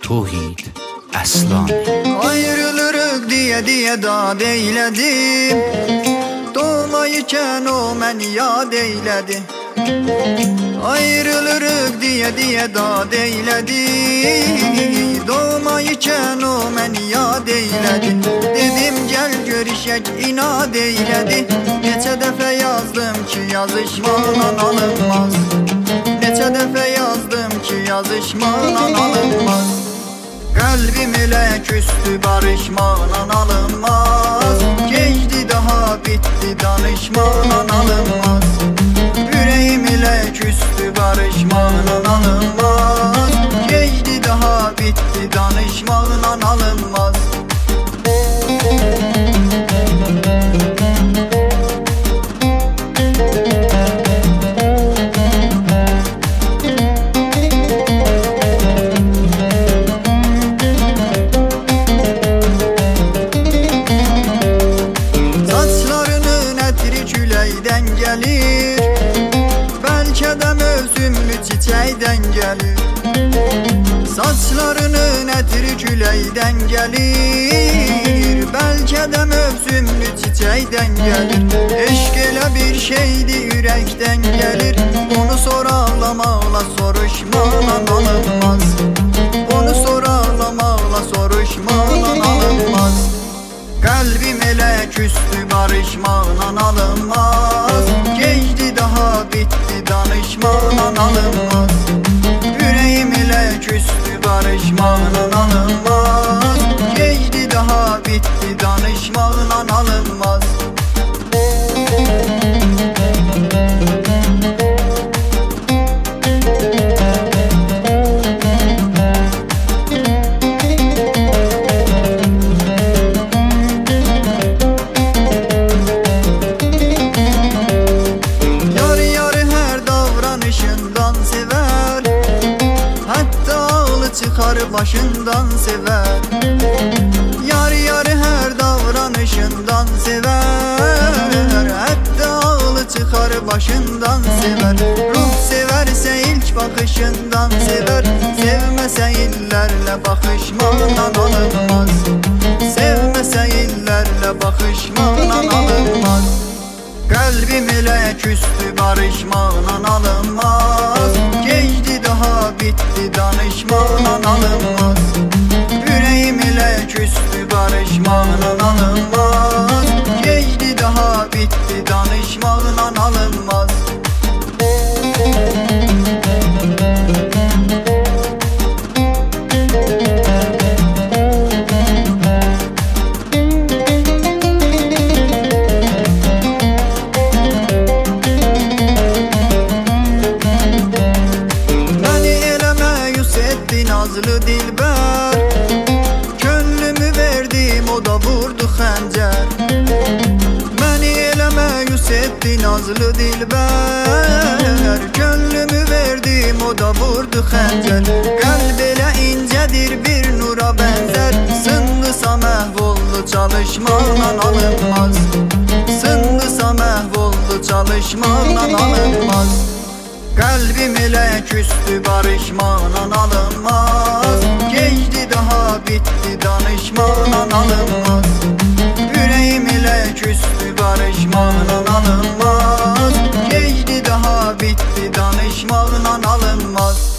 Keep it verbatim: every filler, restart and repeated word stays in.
Tohid Əslani. Ayrılırıq diye diye dad eylədim, doğmayıkən o məni yad eylədi. Ayrılırıq diye diye dad eylədi, doğmayıkən o məni yad eylədi. Dedim gəl görüşək, inad eylədi. Neçə dəfə yazdım ki yazışmaqla alınmaz, neçə dəfə yazdım ki yazışmaqla alınmaz. Kalbim elə küstü, barışmaqla alınmaz. Geçdi daha bitti, danışmaqla alınmaz. Ürəyim elə küstü, barışmaqla alınmaz. Geçdi daha bitti, danışmaqla alınmaz. Gelir, bəlkə də mövsümlü çiçəkdən gəlir. Saçlarının ətri küləkdən gəlir, bəlkə də mövsümlü çiçəkdən gəlir. Eşq elə bir şeydir, ürəkdən gəlir. Onu soraqlamaqla, soruşmaqla alınmaz. Onu soraqlamaqla, soruşmaqla alınmaz. Kalbim elə küstü, barışmaqla alınmaz. Geçdi daha bitti, danışmaqla alınmaz. Ürəyim elə küstü, barışmaqla alınmaz. Geçdi daha bitti, danışmaqla alınmaz. Çıxar başından sever, yar yar her davranışından sever. Hətta ağlı çıxar başından sever. Ruh severse ilk bakışından sever. Sevməsə illərlə baxışmaqla alınmaz. Sevməsə illərlə baxışmaqla alınmaz. Kalbim elə küstü, barışmaqla alınmaz. Geçdi daha bitti, danışmaqla alınmaz. Ürəyim elə küstü, barışmaqla alınmaz. Geçdi daha bitti, danışmaqla alınmaz. Nazlı dilber, könlümü verdim, o da vurdu xəncər. Məni elə məyus etdi nazlı dilber, könlümü verdim, o da vurdu xəncər. Qəlb elə incədir, bir nura bənzər. Sındısa məhv oldu, çalışmaqla alınmaz. Sındısa məhv oldu, çalışmaqla alınmaz. Kalbim elə küstü, barışmaqla alınmaz. Geçdi daha bitti, danışmaqla alınmaz. Ürəyim elə küstü, barışmaqla alınmaz. Geçdi daha bitti, danışmaqla alınmaz.